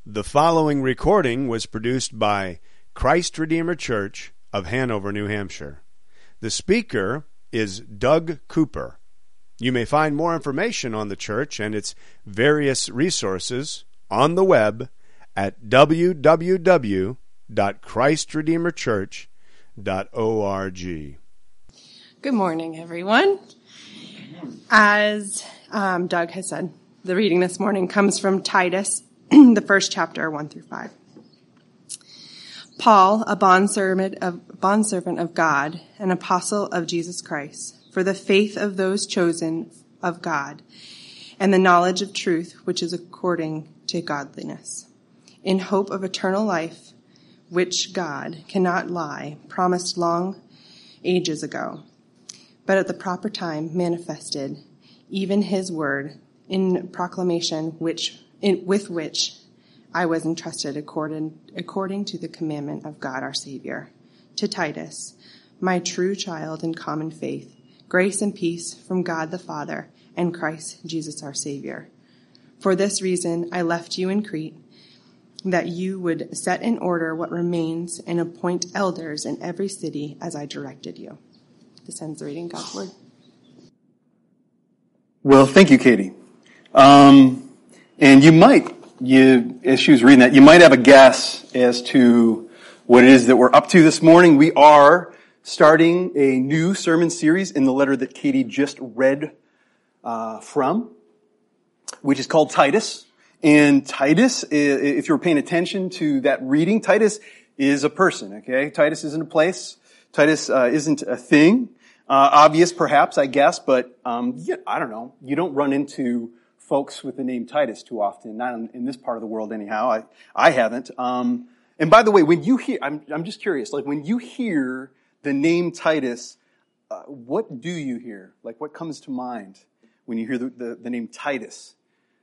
The following recording was produced by Christ Redeemer Church of Hanover, New Hampshire. The speaker is Doug Cooper. You may find more information on the church and its various resources on the web at www.christredeemerchurch.org. Good morning, everyone. As Doug has said, the reading this morning comes from Titus, the first chapter, 1 through 5. Paul, a bondservant of God, an apostle of Jesus Christ, for the faith of those chosen of God, and the knowledge of truth which is according to godliness, in hope of eternal life, which God cannot lie, promised long ages ago, but at the proper time manifested, even his word, in proclamation with which I was entrusted according to the commandment of God our Savior. To Titus, my true child in common faith, grace and peace from God the Father and Christ Jesus our Savior. For this reason I left you in Crete, that you would set in order what remains and appoint elders in every city as I directed you. This ends the reading of God's word. Well, thank you, Katie. And as she was reading that, you might have a guess as to what it is that we're up to this morning. We are starting a new sermon series in the letter that Katie just read from, which is called Titus. And Titus, if you were paying attention to that reading, Titus is a person, okay? Titus isn't a place. Titus isn't a thing. Obvious, perhaps, I guess, but I don't know. You don't run into folks with the name Titus too often, not in this part of the world anyhow. I haven't. And by the way, when you hear, I'm just curious, like when you hear the name Titus, what do you hear? Like what comes to mind when you hear the name Titus?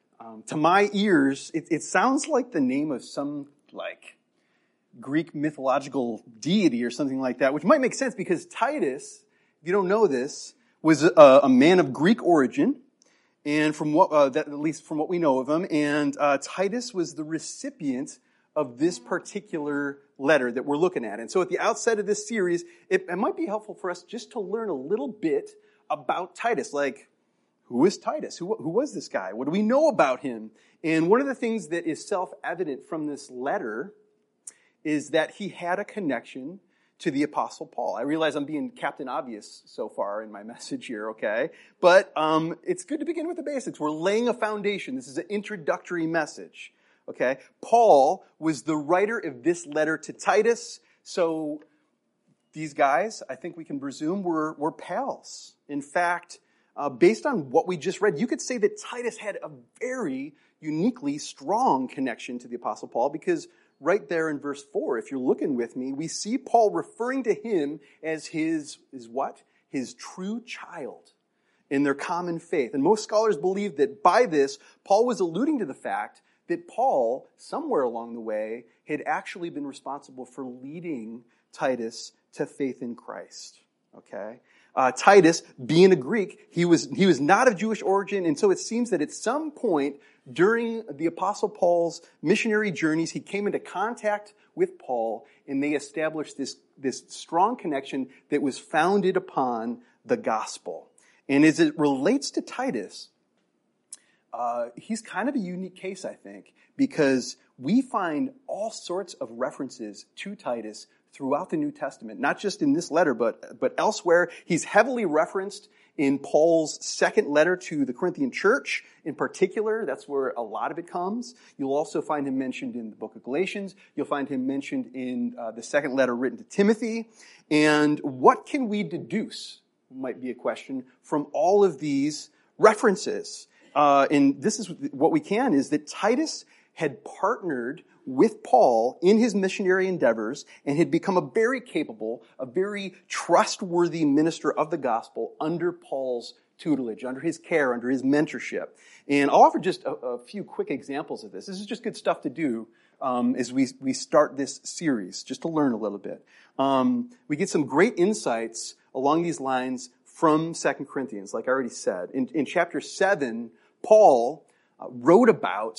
To my ears, it sounds like the name of some like Greek mythological deity or something like that, which might make sense because Titus, if you don't know this, was a man of Greek origin. And from at least from what we know of him, and Titus was the recipient of this particular letter that we're looking at. And so at the outset of this series, it might be helpful for us just to learn a little bit about Titus. Like, who is Titus? Who was this guy? What do we know about him? And one of the things that is self-evident from this letter is that he had a connection to the Apostle Paul. I realize I'm being Captain Obvious so far in my message here, okay? But it's good to begin with the basics. We're laying a foundation. This is an introductory message, okay? Paul was the writer of this letter to Titus, so these guys, I think we can presume, were pals. In fact, based on what we just read, you could say that Titus had a very uniquely strong connection to the Apostle Paul because right there in verse 4, if you're looking with me, we see Paul referring to him as his what? His true child in their common faith. And most scholars believe that by this, Paul was alluding to the fact that Paul, somewhere along the way, had actually been responsible for leading Titus to faith in Christ. Okay? Titus, being a Greek, he was not of Jewish origin, and so it seems that at some point during the Apostle Paul's missionary journeys, he came into contact with Paul, and they established this strong connection that was founded upon the gospel. And as it relates to Titus, he's kind of a unique case, I think, because we find all sorts of references to Titus throughout the New Testament, not just in this letter, but elsewhere. He's heavily referenced in Paul's second letter to the Corinthian church in particular. That's where a lot of it comes. You'll also find him mentioned in the book of Galatians. You'll find him mentioned in the second letter written to Timothy. And what can we deduce, might be a question, from all of these references? And this is what we can, is that Titus had partnered with Paul in his missionary endeavors and had become a very capable, a very trustworthy minister of the gospel under Paul's tutelage, under his care, under his mentorship. And I'll offer just a few quick examples of this. This is just good stuff to do as we start this series, just to learn a little bit. We get some great insights along these lines from 2 Corinthians, like I already said. In chapter 7, Paul wrote about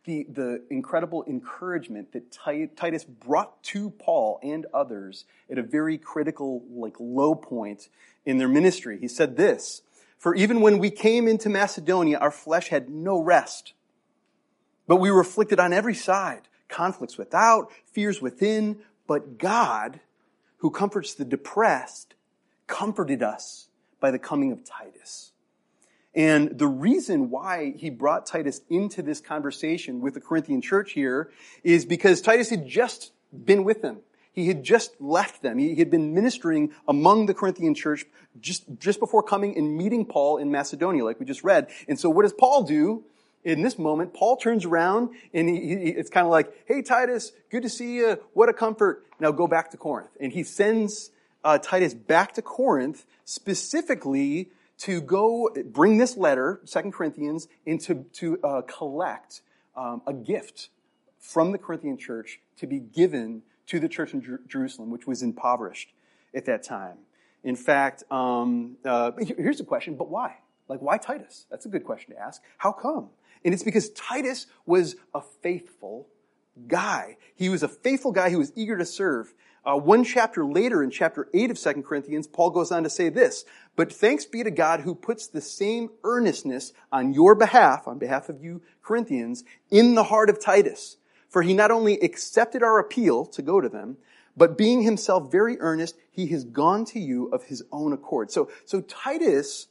the incredible encouragement that Titus brought to Paul and others at a very critical, low point in their ministry. He said this, "For even when we came into Macedonia, our flesh had no rest. But we were afflicted on every side, conflicts without, fears within. But God, who comforts the depressed, comforted us by the coming of Titus." And the reason why he brought Titus into this conversation with the Corinthian church here is because Titus had just been with them. He had just left them. He had been ministering among the Corinthian church just before coming and meeting Paul in Macedonia, like we just read. And so what does Paul do in this moment? Paul turns around and it's kind of like, "Hey, Titus, good to see you. What a comfort. Now go back to Corinth." And he sends Titus back to Corinth specifically to go bring this letter, 2 Corinthians, and to collect a gift from the Corinthian church to be given to the church in Jerusalem, which was impoverished at that time. In fact, here's the question, but why? Why Titus? That's a good question to ask. How come? And it's because Titus was a faithful guy. He was a faithful guy who was eager to serve. One chapter later, in chapter 8 of 2 Corinthians, Paul goes on to say this, "But thanks be to God who puts the same earnestness on behalf of you Corinthians, in the heart of Titus. For he not only accepted our appeal to go to them, but being himself very earnest, he has gone to you of his own accord." So Titus,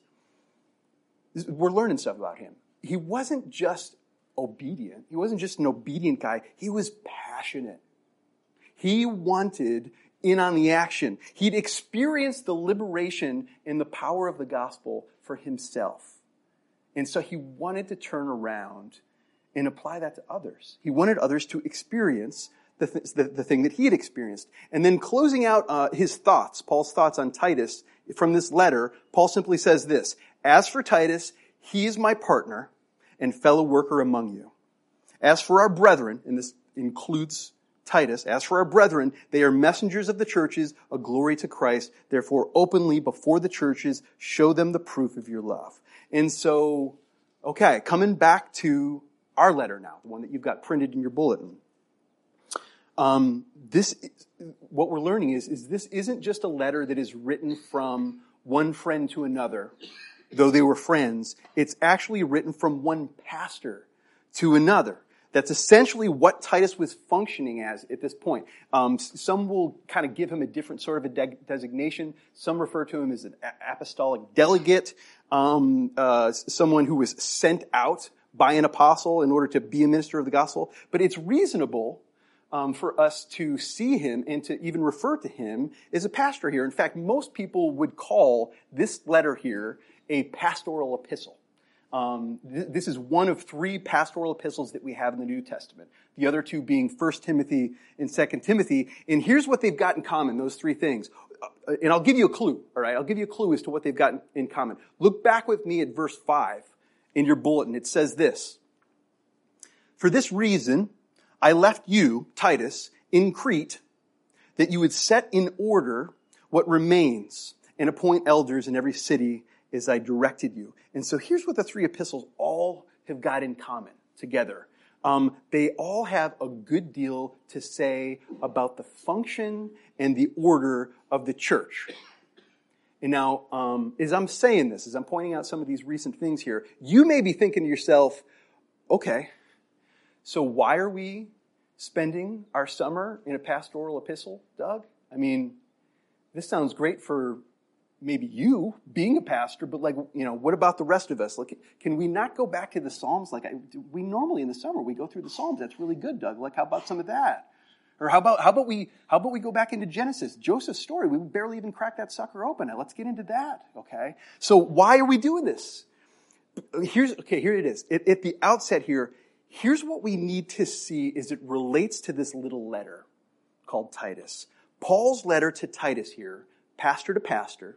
we're learning stuff about him. He wasn't just obedient. He wasn't just an obedient guy. He was passionate. He wanted in on the action. He'd experienced the liberation and the power of the gospel for himself. And so he wanted to turn around and apply that to others. He wanted others to experience the thing that he had experienced. And then closing out his thoughts, Paul's thoughts on Titus from this letter, Paul simply says this, "As for Titus, he is my partner and fellow worker among you. As for our brethren," and this includes Titus, "as for our brethren, they are messengers of the churches, a glory to Christ. Therefore, openly before the churches, show them the proof of your love." And so, okay, coming back to our letter now, the one that you've got printed in your bulletin. What we're learning is this isn't just a letter that is written from one friend to another, though they were friends. It's actually written from one pastor to another. That's essentially what Titus was functioning as at this point. Some will kind of give him a different sort of a designation. Some refer to him as an apostolic delegate, someone who was sent out by an apostle in order to be a minister of the gospel. But it's reasonable for us to see him and to even refer to him as a pastor here. In fact, most people would call this letter here a pastoral epistle. This is one of 3 pastoral epistles that we have in the New Testament. The other 2 being 1 Timothy and 2 Timothy. And here's what they've got in common, those 3 things. And I'll give you a clue, all right? I'll give you a clue as to what they've got in common. Look back with me at verse 5 in your bulletin. It says this, "For this reason, I left you, Titus, in Crete, that you would set in order what remains and appoint elders in every city as I directed you." And so here's what the 3 epistles all have got in common together. They all have a good deal to say about the function and the order of the church. And now, as I'm saying this, as I'm pointing out some of these recent things here, you may be thinking to yourself, okay, so why are we spending our summer in a pastoral epistle, Doug? I mean, this sounds great for maybe you being a pastor, but what about the rest of us? Can we not go back to the Psalms? We normally in the summer, we go through the Psalms. That's really good, Doug. How about some of that? Or how about we go back into Genesis, Joseph's story? We barely even cracked that sucker open. Now let's get into that, okay? So why are we doing this? Here it is. At the outset here, here's what we need to see as it relates to this little letter called Titus. Paul's letter to Titus here, pastor to pastor,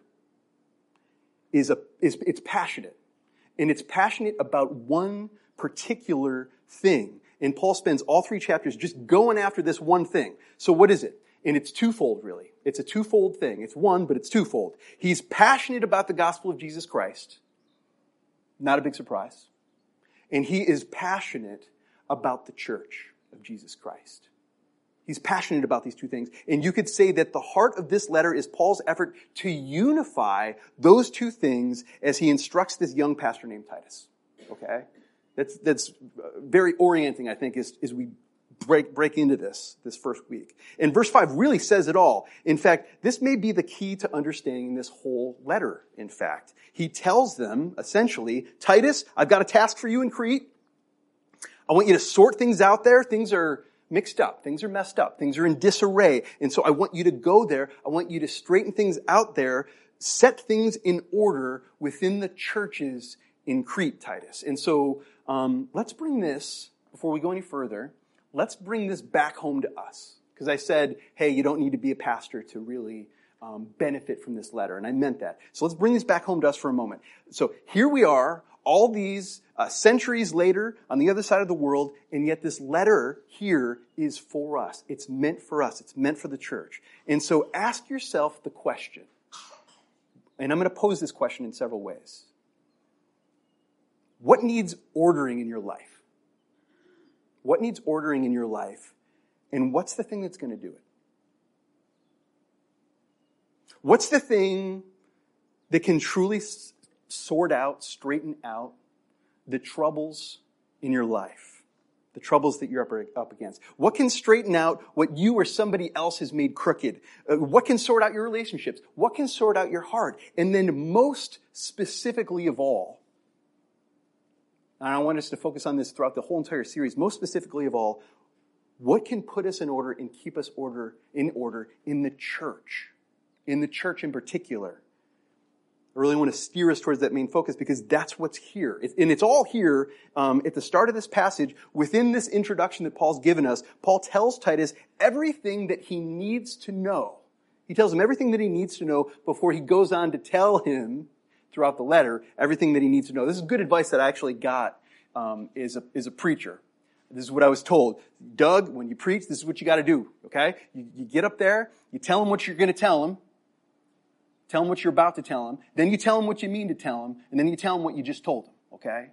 it's passionate. And it's passionate about one particular thing. And Paul spends all 3 chapters just going after this one thing. So what is it? And it's twofold, really. It's a twofold thing. It's one, but it's twofold. He's passionate about the gospel of Jesus Christ. Not a big surprise. And he is passionate about the church of Jesus Christ. He's passionate about these two things. And you could say that the heart of this letter is Paul's effort to unify those two things as he instructs this young pastor named Titus. Okay? That's very orienting, I think, as we break into this first week. And verse 5 really says it all. In fact, this may be the key to understanding this whole letter, in fact. He tells them, essentially, Titus, I've got a task for you in Crete. I want you to sort things out there. Things are mixed up. Things are messed up. Things are in disarray. And so I want you to go there. I want you to straighten things out there, set things in order within the churches in Crete, Titus. And so let's bring this, before we go any further, let's bring this back home to us. Because I said, hey, you don't need to be a pastor to really benefit from this letter. And I meant that. So let's bring this back home to us for a moment. So here we are, all these centuries later on the other side of the world, and yet this letter here is for us. It's meant for us. It's meant for the church. And so ask yourself the question, and I'm going to pose this question in several ways. What needs ordering in your life? What needs ordering in your life, and what's the thing that's going to do it? What's the thing that can truly sort out, straighten out the troubles in your life, the troubles that you're up against? What can straighten out what you or somebody else has made crooked? What can sort out your relationships? What can sort out your heart? And then most specifically of all, and I want us to focus on this throughout the whole entire series, most specifically of all, what can put us in order and keep us in order in the church in particular? I really want to steer us towards that main focus because that's what's here. And it's all here at the start of this passage. Within this introduction that Paul's given us, Paul tells Titus everything that he needs to know. He tells him everything that he needs to know before he goes on to tell him throughout the letter everything that he needs to know. This is good advice that I actually got as a preacher. This is what I was told. Doug, when you preach, this is what you got to do, okay? You get up there, you tell him what you're going to tell him. Tell him what you're about to tell him. Then you tell him what you mean to tell him. And then you tell him what you just told him, okay?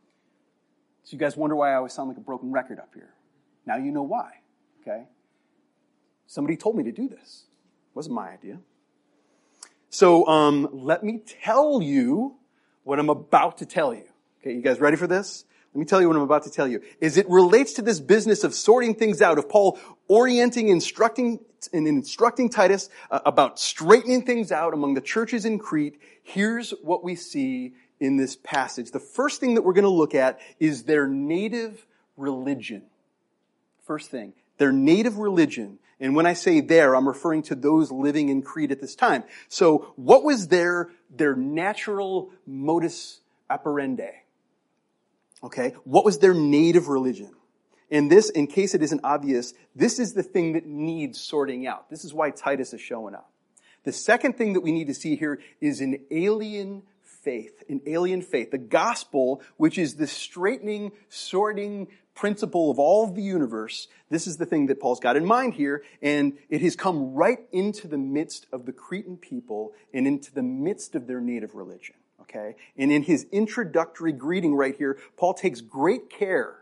So you guys wonder why I always sound like a broken record up here. Now you know why, okay? Somebody told me to do this. It wasn't my idea. So let me tell you what I'm about to tell you. Okay, you guys ready for this? Let me tell you what I'm about to tell you. As it relates to this business of sorting things out, of Paul orienting, instructing Titus about straightening things out among the churches in Crete, here's what we see in this passage. The first thing that we're going to look at is their native religion. First thing, their native religion. And when I say there, I'm referring to those living in Crete at this time. So what was their natural modus operandi? Okay, what was their native religion? And this, in case it isn't obvious, this is the thing that needs sorting out. This is why Titus is showing up. The second thing that we need to see here is an alien faith. An alien faith. The gospel, which is the straightening, sorting principle of all of the universe. This is the thing that Paul's got in mind here. And it has come right into the midst of the Cretan people and into the midst of their native religion. Okay? And in his introductory greeting right here, Paul takes great care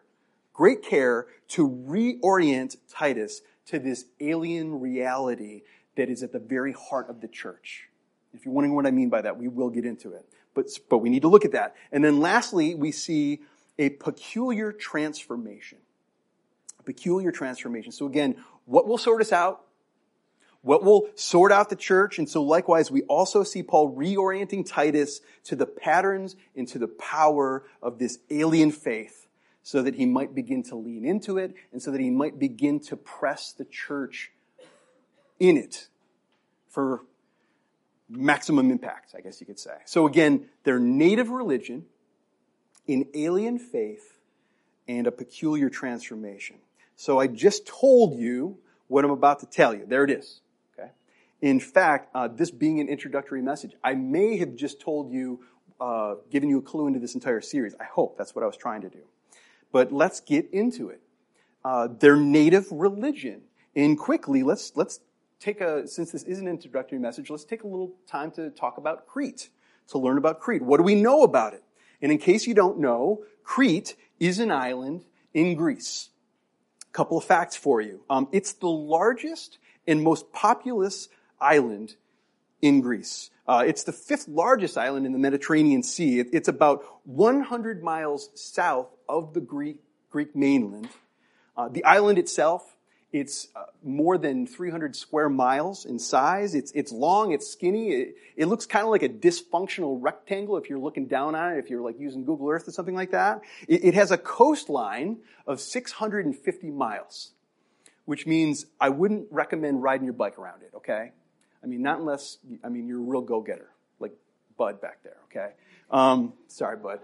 to reorient Titus to this alien reality that is at the very heart of the church. If you're wondering what I mean by that, we will get into it. But we need to look at that. And then lastly, we see a peculiar transformation. A peculiar transformation. So again, what will sort us out? What will sort out the church? And so likewise, we also see Paul reorienting Titus to the patterns and to the power of this alien faith so that he might begin to lean into it and so that he might begin to press the church in it for maximum impact, I guess you could say. So again, their native religion, an alien faith, and a peculiar transformation. So I just told you what I'm about to tell you. There it is. In fact, this being an introductory message, I may have just told you, given you a clue into this entire series. I hope that's what I was trying to do. But let's get into it. Their native religion. And quickly, let's take since this is an introductory message, let's take a little time to talk about Crete, to learn about Crete. What do we know about it? And in case you don't know, Crete is an island in Greece. A couple of facts for you. It's the largest and most populous island in Greece. It's the 5th largest island in the Mediterranean Sea. It's about 100 miles south of the Greek mainland. The island itself, it's more than 300 square miles in size. It's long, it's skinny. It looks kind of like a dysfunctional rectangle if you're looking down on it, if you're like using Google Earth or something like that. It has a coastline of 650 miles, which means I wouldn't recommend riding your bike around it, okay? I mean, not unless, you're a real go-getter, like Bud back there, okay? Sorry, Bud.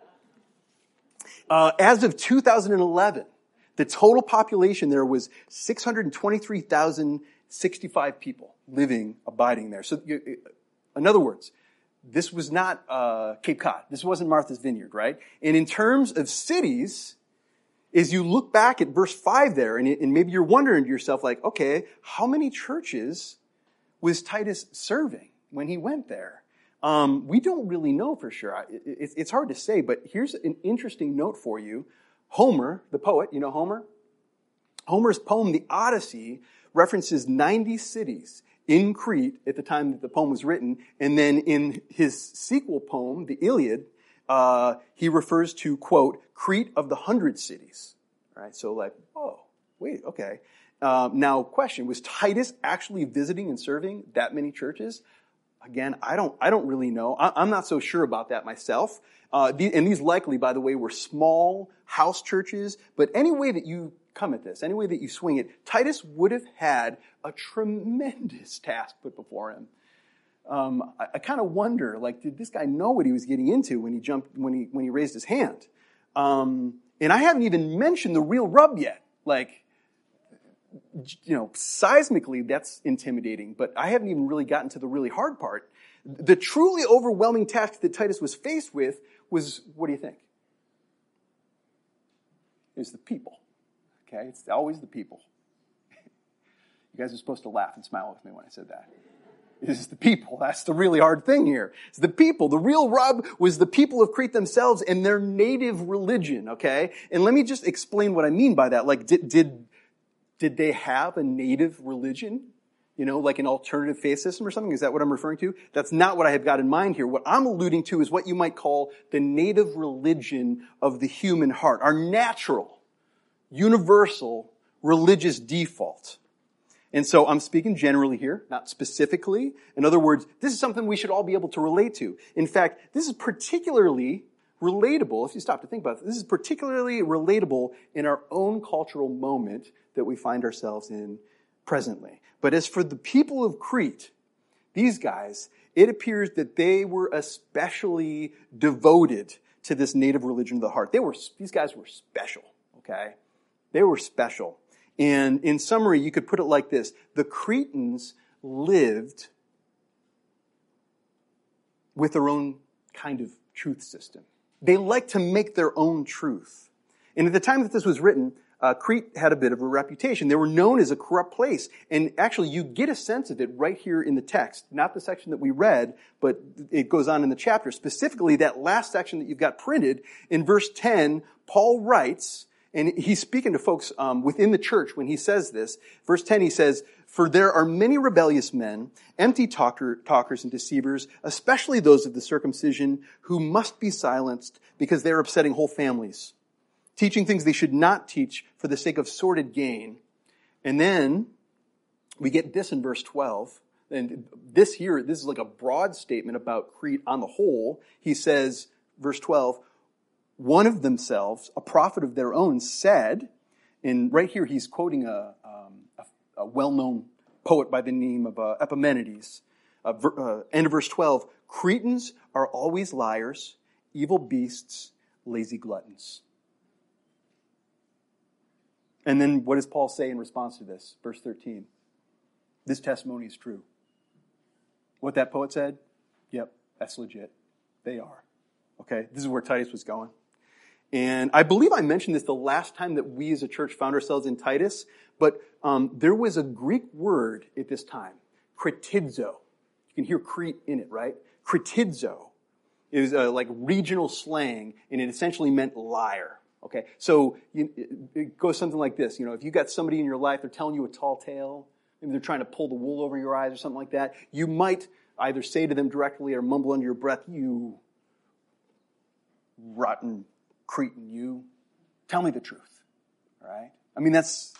As of 2011, the total population there was 623,065 people abiding there. So, in other words, this was not Cape Cod. This wasn't Martha's Vineyard, right? And in terms of cities, as you look back at verse 5 there, and maybe you're wondering to yourself, like, okay, how many churches was Titus serving when he went there? We don't really know for sure. It's hard to say, but here's an interesting note for you. Homer, the poet, you know Homer? Homer's poem, The Odyssey, references 90 cities in Crete at the time that the poem was written, and then in his sequel poem, the Iliad, he refers to, quote, Crete of the 100 cities. All right, so like, oh, wait, okay. Now, question, was Titus actually visiting and serving that many churches? Again, I don't really know. I'm not so sure about that myself. And these likely, by the way, were small house churches. But any way that you come at this, any way that you swing it, Titus would have had a tremendous task put before him. I kind of wonder, like, did this guy know what he was getting into when he raised his hand? And I haven't even mentioned the real rub yet. Like, seismically, that's intimidating, but I haven't even really gotten to the really hard part. The truly overwhelming task that Titus was faced with was, what do you think? It was the people. Okay? It's always the people. You guys are supposed to laugh and smile with me when I said that. It is the people. That's the really hard thing here. It's the people. The real rub was the people of Crete themselves and their native religion, okay? And let me just explain what I mean by that. Like, did they have a native religion? Like an alternative faith system or something? Is that what I'm referring to? That's not what I have got in mind here. What I'm alluding to is what you might call the native religion of the human heart. Our natural, universal, religious default. And so I'm speaking generally here, not specifically. In other words, this is something we should all be able to relate to. In fact, this is particularly relatable, if you stop to think about it, this is particularly relatable in our own cultural moment that we find ourselves in presently. But as for the people of Crete, these guys, it appears that they were especially devoted to this native religion of the heart. These guys were special, okay? They were special. And in summary, you could put it like this. The Cretans lived with their own kind of truth system. They liked to make their own truth. And at the time that this was written, Crete had a bit of a reputation. They were known as a corrupt place. And actually, you get a sense of it right here in the text. Not the section that we read, but it goes on in the chapter. Specifically, that last section that you've got printed, in verse 10, Paul writes, and he's speaking to folks within the church when he says this. Verse 10, he says, "For there are many rebellious men, empty talkers and deceivers, especially those of the circumcision, who must be silenced because they are upsetting whole families, teaching things they should not teach for the sake of sordid gain." And then we get this in verse 12. And this is like a broad statement about Crete on the whole. He says, verse 12, "One of themselves, a prophet of their own, said," and right here he's quoting a well-known poet by the name of Epimenides. End of verse 12, "Cretans are always liars, evil beasts, lazy gluttons." And then what does Paul say in response to this? Verse 13, "This testimony is true." What that poet said? Yep, that's legit. They are. Okay, this is where Titus was going. And I believe I mentioned this the last time that we as a church found ourselves in Titus, but there was a Greek word at this time, kretidzo. You can hear Crete in it, right? Kretidzo. It was like regional slang, and it essentially meant liar. Okay, so it goes something like this. If you got somebody in your life, they're telling you a tall tale, maybe they're trying to pull the wool over your eyes or something like that, you might either say to them directly or mumble under your breath, "You rotten Cretan, you, tell me the truth." All right? I mean, that's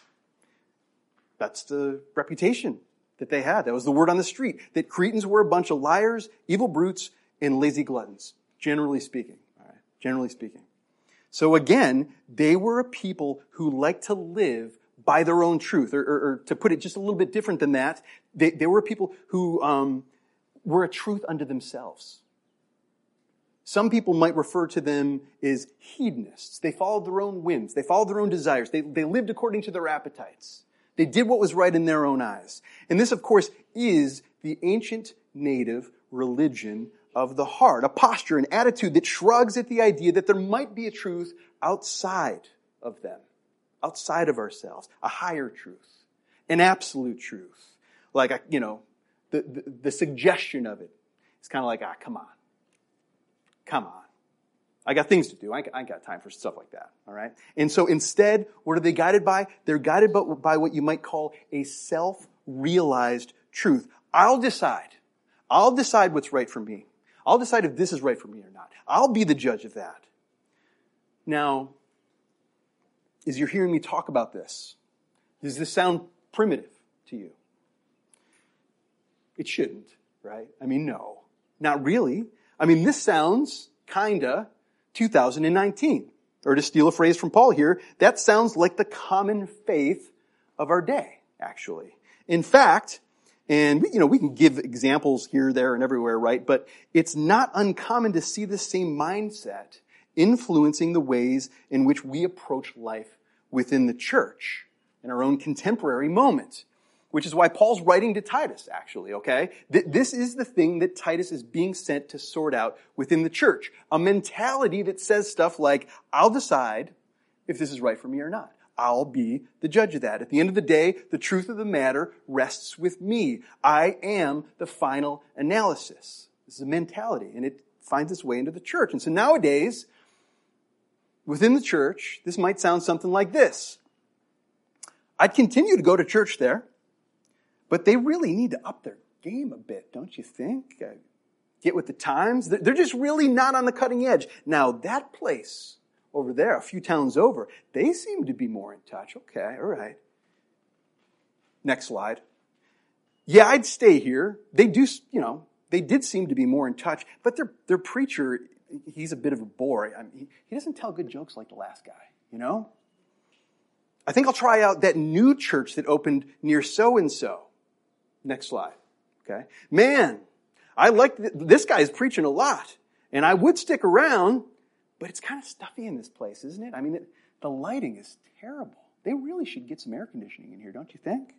the reputation that they had. That was the word on the street, that Cretans were a bunch of liars, evil brutes, and lazy gluttons, generally speaking. All right? Generally speaking. So again, they were a people who liked to live by their own truth, or to put it just a little bit different than that, they were people who were a truth unto themselves. Some people might refer to them as hedonists. They followed their own whims. They followed their own desires. They lived according to their appetites. They did what was right in their own eyes. And this, of course, is the ancient native religion of the heart, a posture, an attitude that shrugs at the idea that there might be a truth outside of them, outside of ourselves, a higher truth, an absolute truth. Like, the suggestion of it is kind of like, come on. I got things to do. I ain't got time for stuff like that, all right? And so instead, what are they guided by? They're guided by what you might call a self-realized truth. I'll decide what's right for me. I'll decide if this is right for me or not. I'll be the judge of that. Now, as you're hearing me talk about this, does this sound primitive to you? It shouldn't, right? I mean, no, not really. I mean, this sounds kinda 2019. Or to steal a phrase from Paul here, that sounds like the common faith of our day, actually. In fact, and we can give examples here, there, and everywhere, right? But it's not uncommon to see the same mindset influencing the ways in which we approach life within the church in our own contemporary moment. Which is why Paul's writing to Titus, actually, okay? This is the thing that Titus is being sent to sort out within the church. A mentality that says stuff like, I'll decide if this is right for me or not. I'll be the judge of that. At the end of the day, the truth of the matter rests with me. I am the final analysis. This is a mentality, and it finds its way into the church. And so nowadays, within the church, this might sound something like this. I'd continue to go to church there, but they really need to up their game a bit, don't you think? Get with the times. They're just really not on the cutting edge. Now, that place over there, a few towns over, they seem to be more in touch. Okay, all right. Next slide. Yeah, I'd stay here. They did seem to be more in touch, but their preacher, he's a bit of a bore. I mean, he doesn't tell good jokes like the last guy, I think I'll try out that new church that opened near so-and-so. Next slide. Okay. Man, I like this guy's preaching a lot, and I would stick around, but it's kind of stuffy in this place, isn't it? I mean, the lighting is terrible. They really should get some air conditioning in here, don't you think?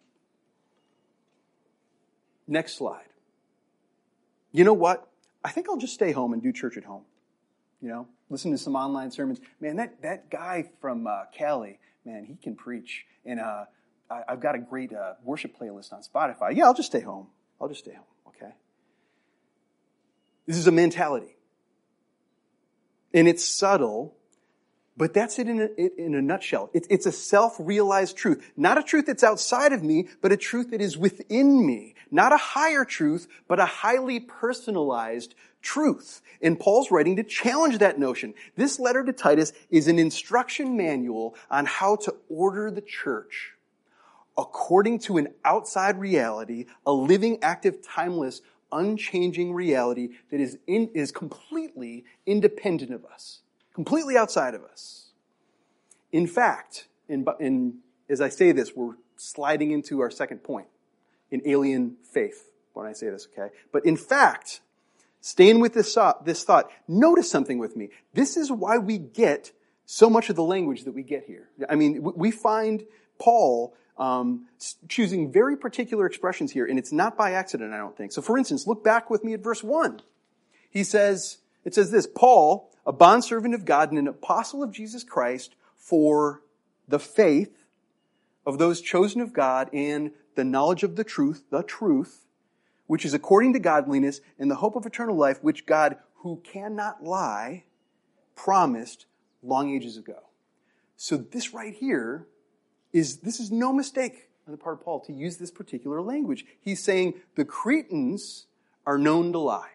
Next slide. You know what? I think I'll just stay home and do church at home. Listen to some online sermons. Man, that guy from Cali, man, he can preach. And I've got a great worship playlist on Spotify. Yeah, I'll just stay home. Okay? This is a mentality. And it's subtle, but that's it in a nutshell. It's a self-realized truth. Not a truth that's outside of me, but a truth that is within me. Not a higher truth, but a highly personalized truth. And Paul's writing to challenge that notion. This letter to Titus is an instruction manual on how to order the church according to an outside reality, a living, active, timeless, unchanging reality that is completely independent of us, completely outside of us. In fact, as I say this, we're sliding into our second point in alien faith when I say this, okay? But in fact, staying with this thought, notice something with me. This is why we get so much of the language that we get here. I mean, we find Paul choosing very particular expressions here, and it's not by accident, I don't think. So for instance, look back with me at verse 1. It says this, Paul, a bondservant of God and an apostle of Jesus Christ, for the faith of those chosen of God and the knowledge of the truth, which is according to godliness and the hope of eternal life, which God, who cannot lie, promised long ages ago. So this right here this is no mistake on the part of Paul to use this particular language. He's saying the Cretans are known to lie.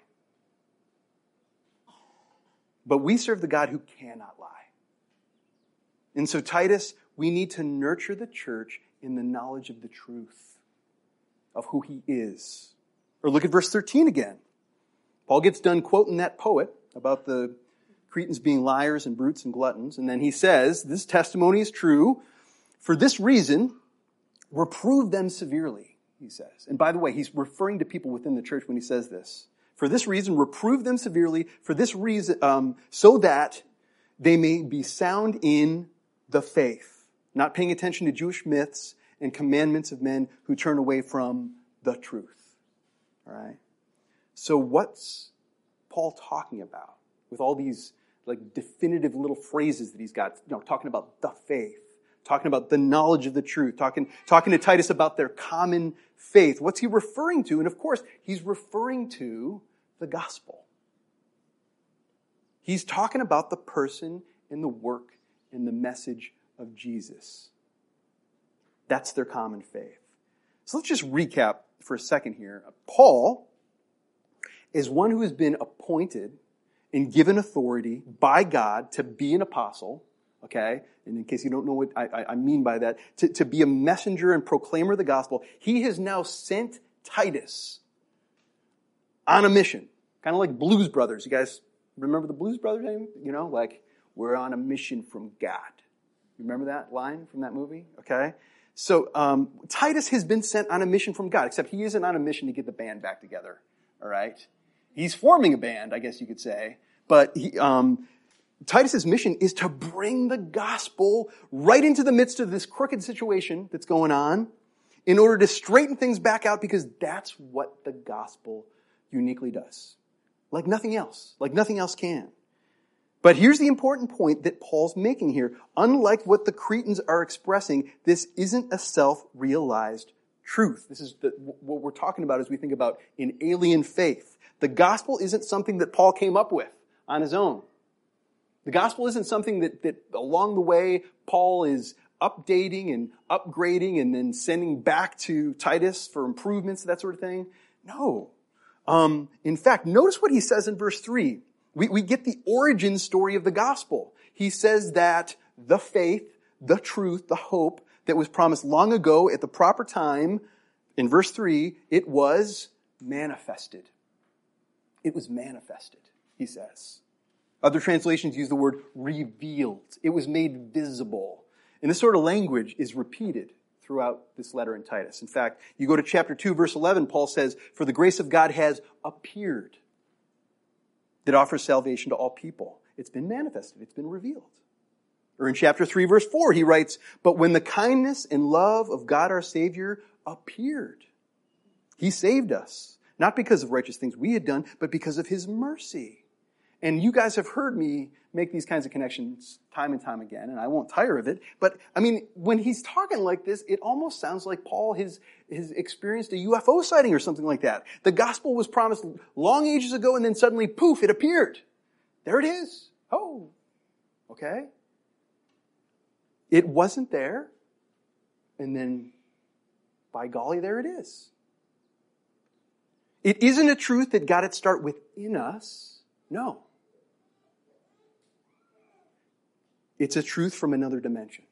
But we serve the God who cannot lie. And so Titus, we need to nurture the church in the knowledge of the truth of who he is. Or look at verse 13 again. Paul gets done quoting that poet about the Cretans being liars and brutes and gluttons. And then he says, this testimony is true. For this reason, reprove them severely, he says. And by the way, he's referring to people within the church when he says this. For this reason, reprove them severely. For this reason, so that they may be sound in the faith, not paying attention to Jewish myths and commandments of men who turn away from the truth. All right? So what's Paul talking about with all these like definitive little phrases that he's got, talking about the faith, talking about the knowledge of the truth, talking to Titus about their common faith. What's he referring to? And of course, he's referring to the gospel. He's talking about the person and the work and the message of Jesus. That's their common faith. So let's just recap for a second here. Paul is one who has been appointed and given authority by God to be an apostle, okay? And in case you don't know what I mean by that, to be a messenger and proclaimer of the gospel, he has now sent Titus on a mission. Kind of like Blues Brothers. You guys remember the Blues Brothers name? We're on a mission from God. You remember that line from that movie? Okay? So Titus has been sent on a mission from God, except he isn't on a mission to get the band back together. All right? He's forming a band, I guess you could say. But Titus's mission is to bring the gospel right into the midst of this crooked situation that's going on in order to straighten things back out, because that's what the gospel uniquely does. Like nothing else can. But here's the important point that Paul's making here. Unlike what the Cretans are expressing, this isn't a self-realized truth. This is what we're talking about as we think about an alien faith. The gospel isn't something that Paul came up with on his own. The gospel isn't something that along the way Paul is updating and upgrading and then sending back to Titus for improvements, that sort of thing. No. In fact, notice what he says in verse 3. We get the origin story of the gospel. He says that the faith, the truth, the hope that was promised long ago at the proper time, in verse 3, it was manifested. It was manifested, he says. Other translations use the word revealed. It was made visible. And this sort of language is repeated throughout this letter in Titus. In fact, you go to chapter 2, verse 11, Paul says, "For the grace of God has appeared that offers salvation to all people." It's been manifested. It's been revealed. Or in chapter 3, verse 4, he writes, "But when the kindness and love of God our Savior appeared, he saved us, not because of righteous things we had done, but because of his mercy." And you guys have heard me make these kinds of connections time and time again, and I won't tire of it. But, when he's talking like this, it almost sounds like Paul has experienced a UFO sighting or something like that. The gospel was promised long ages ago, and then suddenly, poof, it appeared. There it is. Oh, okay. It wasn't there, and then, by golly, there it is. It isn't a truth that got its start within us. No. It's a truth from another dimension.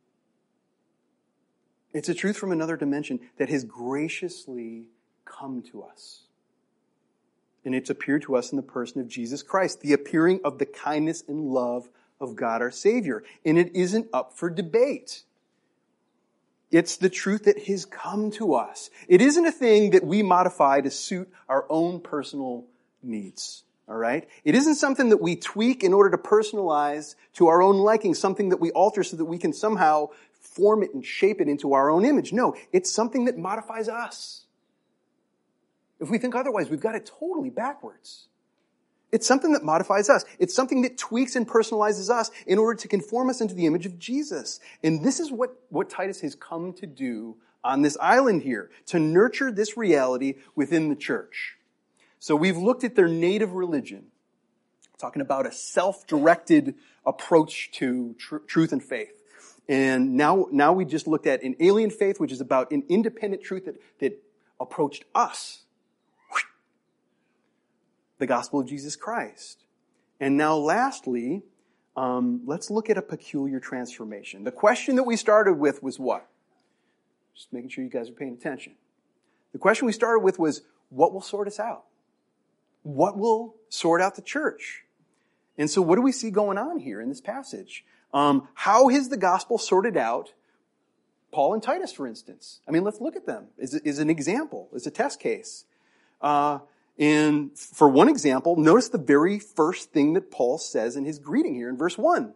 It's a truth from another dimension that has graciously come to us. And it's appeared to us in the person of Jesus Christ, the appearing of the kindness and love of God our Savior. And it isn't up for debate. It's the truth that has come to us. It isn't a thing that we modify to suit our own personal needs. All right? It isn't something that we tweak in order to personalize to our own liking, something that we alter so that we can somehow form it and shape it into our own image. No, it's something that modifies us. If we think otherwise, we've got it totally backwards. It's something that modifies us. It's something that tweaks and personalizes us in order to conform us into the image of Jesus. And this is what Titus has come to do on this island here, to nurture this reality within the church. So we've looked at their native religion, talking about a self-directed approach to truth and faith. And now we just looked at an alien faith, which is about an independent truth that approached us. The gospel of Jesus Christ. And now lastly, let's look at a peculiar transformation. The question that we started with was what? Just making sure you guys are paying attention. The question we started with was, what will sort us out? What will sort out the church? And so what do we see going on here in this passage? How has the gospel sorted out Paul and Titus, for instance? I mean, let's look at them as an example, as a test case. And for one example, notice the very first thing that Paul says in his greeting here in verse 1.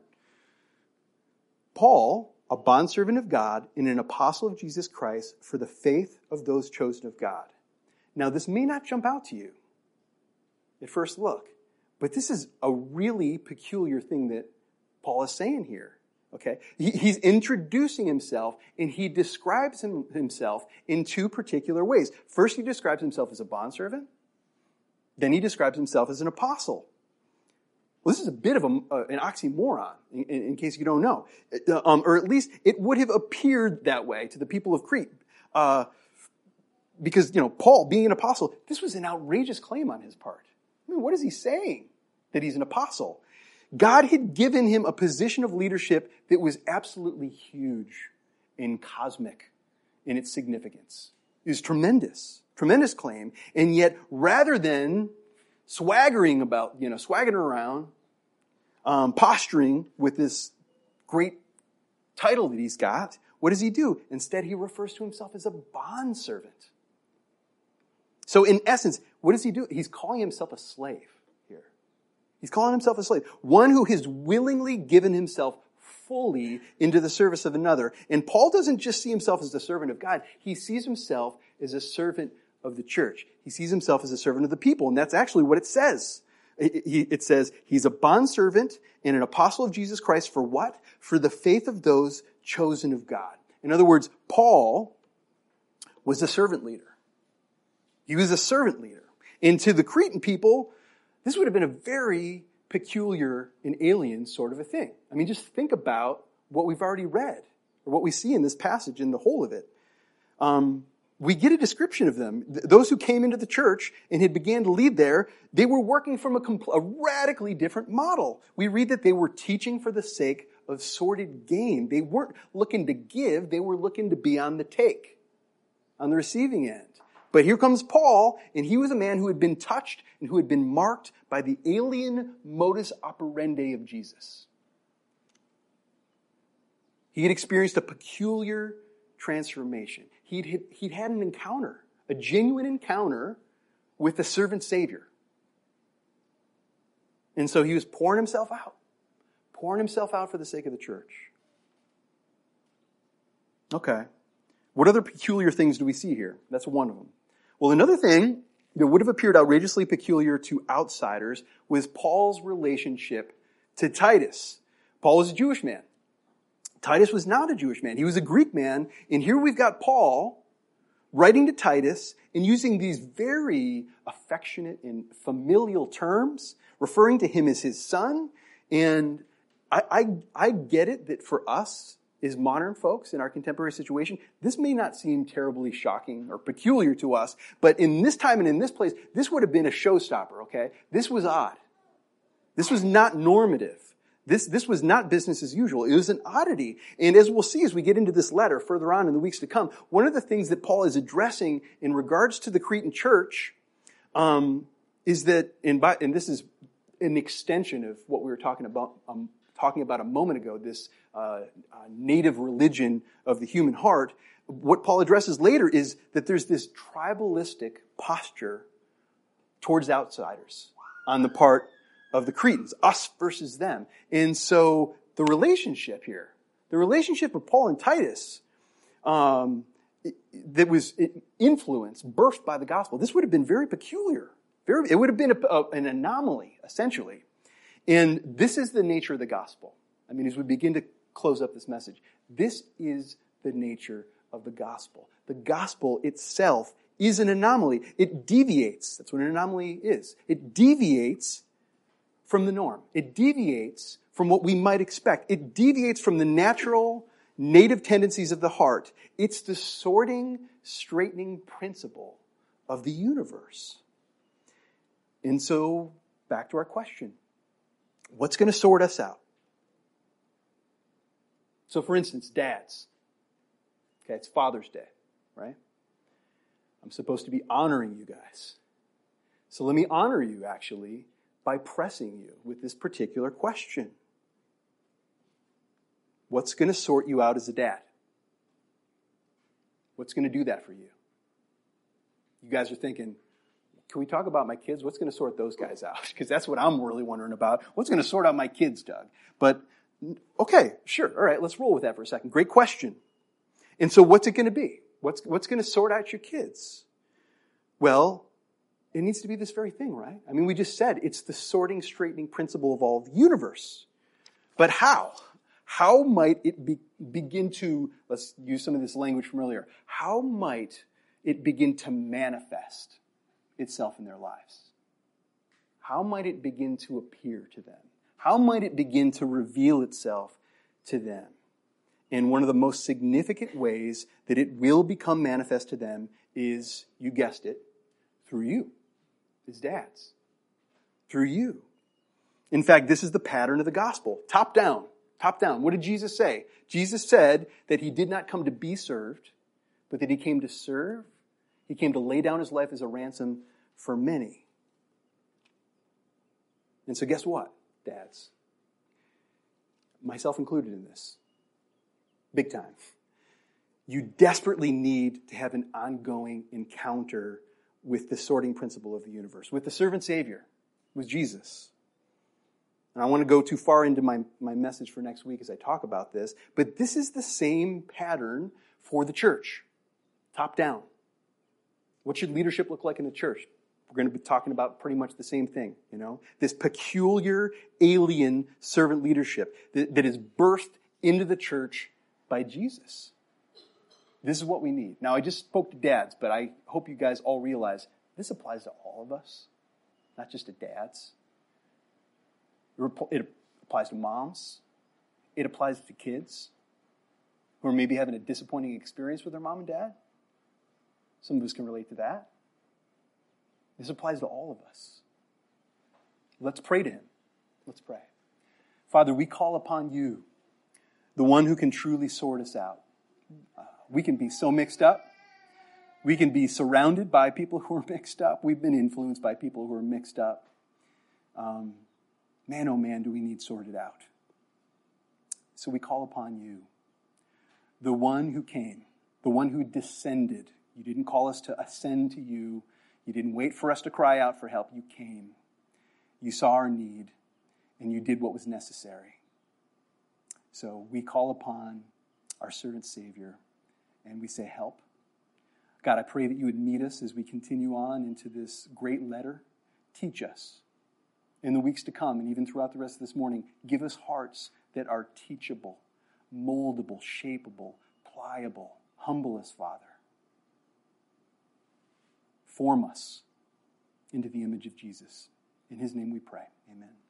Paul, a bondservant of God and an apostle of Jesus Christ for the faith of those chosen of God. Now, this may not jump out to you at first look, but this is a really peculiar thing that Paul is saying here. Okay, he's introducing himself, and he describes himself in two particular ways. First, he describes himself as a bondservant. Then he describes himself as an apostle. Well, this is a bit of an oxymoron, in case you don't know. Or at least it would have appeared that way to the people of Crete. Because, Paul, being an apostle, this was an outrageous claim on his part. I mean, what is he saying? That he's an apostle. God had given him a position of leadership that was absolutely huge and cosmic in its significance. It was tremendous claim. And yet, rather than swaggering around, posturing with this great title that he's got, what does he do? Instead, he refers to himself as a bondservant. So in essence, what does he do? He's calling himself a slave here. He's calling himself a slave. One who has willingly given himself fully into the service of another. And Paul doesn't just see himself as the servant of God. He sees himself as a servant of the church. He sees himself as a servant of the people. And that's actually what it says. It says he's a bondservant and an apostle of Jesus Christ for what? For the faith of those chosen of God. In other words, Paul was a servant leader. He was a servant leader. And to the Cretan people, this would have been a very peculiar and alien sort of a thing. I mean, just think about what we've already read, or what we see in this passage in the whole of it. We get a description of them. Those who came into the church and had began to lead there, they were working from a radically different model. We read that they were teaching for the sake of sordid gain. They weren't looking to give, they were looking to be on the take, on the receiving end. But here comes Paul, and he was a man who had been touched and who had been marked by the alien modus operandi of Jesus. He had experienced a peculiar transformation. He'd had an encounter, a genuine encounter with the servant Savior. And so he was pouring himself out for the sake of the church. Okay. What other peculiar things do we see here? That's one of them. Well, another thing that would have appeared outrageously peculiar to outsiders was Paul's relationship to Titus. Paul was a Jewish man. Titus was not a Jewish man. He was a Greek man. And here we've got Paul writing to Titus and using these very affectionate and familial terms, referring to him as his son. And I get it that for us, as modern folks in our contemporary situation, this may not seem terribly shocking or peculiar to us, but in this time and in this place, this would have been a showstopper, okay? This was odd. This was not normative. This was not business as usual. It was an oddity. And as we'll see as we get into this letter further on in the weeks to come, one of the things that Paul is addressing in regards to the Cretan church is that, and this is an extension of what we were talking about a moment ago, this native religion of the human heart. What Paul addresses later is that there's this tribalistic posture towards outsiders on the part of the Cretans, us versus them. And so the relationship of Paul and Titus, that was influenced, birthed by the gospel, this would have been very peculiar. It would have been an anomaly, essentially. And this is the nature of the gospel. I mean, as we begin to close up this message, this is the nature of the gospel. The gospel itself is an anomaly. It deviates. That's what an anomaly is. It deviates from the norm. It deviates from what we might expect. It deviates from the natural native tendencies of the heart. It's the sorting, straightening principle of the universe. And so, back to our question. What's going to sort us out? So, for instance, dads. Okay, it's Father's Day, right? I'm supposed to be honoring you guys. So let me honor you, actually, by pressing you with this particular question. What's going to sort you out as a dad? What's going to do that for you? You guys are thinking, can we talk about my kids? What's going to sort those guys out? Because that's what I'm really wondering about. What's going to sort out my kids, Doug? But, okay, sure. All right, let's roll with that for a second. Great question. And so what's it going to be? What's going to sort out your kids? Well, it needs to be this very thing, right? I mean, we just said it's the sorting, straightening principle of all the universe. But how? How might it begin to, let's use some of this language from earlier, how might it begin to manifest itself in their lives? How might it begin to appear to them? How might it begin to reveal itself to them? And one of the most significant ways that it will become manifest to them is, you guessed it, through you, as dads. Through you. In fact, this is the pattern of the gospel. Top down. Top down. What did Jesus say? Jesus said that he did not come to be served, but that he came to serve. He came to lay down his life as a ransom for many. And so guess what, dads? Myself included in this. Big time. You desperately need to have an ongoing encounter with the sorting principle of the universe, with the servant Savior, with Jesus. And I want to go too far into my message for next week as I talk about this, but this is the same pattern for the church. Top down. What should leadership look like in the church? We're going to be talking about pretty much the same thing, you know? This peculiar, alien servant leadership that is birthed into the church by Jesus. This is what we need. Now, I just spoke to dads, but I hope you guys all realize this applies to all of us, not just to dads. It applies to moms. It applies to kids who are maybe having a disappointing experience with their mom and dad. Some of us can relate to that. This applies to all of us. Let's pray to him. Let's pray. Father, we call upon you, the one who can truly sort us out. We can be so mixed up. We can be surrounded by people who are mixed up. We've been influenced by people who are mixed up. Man, oh man, do we need sorted out. So we call upon you, the one who came, the one who descended. You didn't call us to ascend to you. You didn't wait for us to cry out for help. You came. You saw our need, and you did what was necessary. So we call upon our servant Savior, and we say, help. God, I pray that you would meet us as we continue on into this great letter. Teach us in the weeks to come, and even throughout the rest of this morning. Give us hearts that are teachable, moldable, shapeable, pliable. Humble us, Father. Form us into the image of Jesus. In his name we pray. Amen.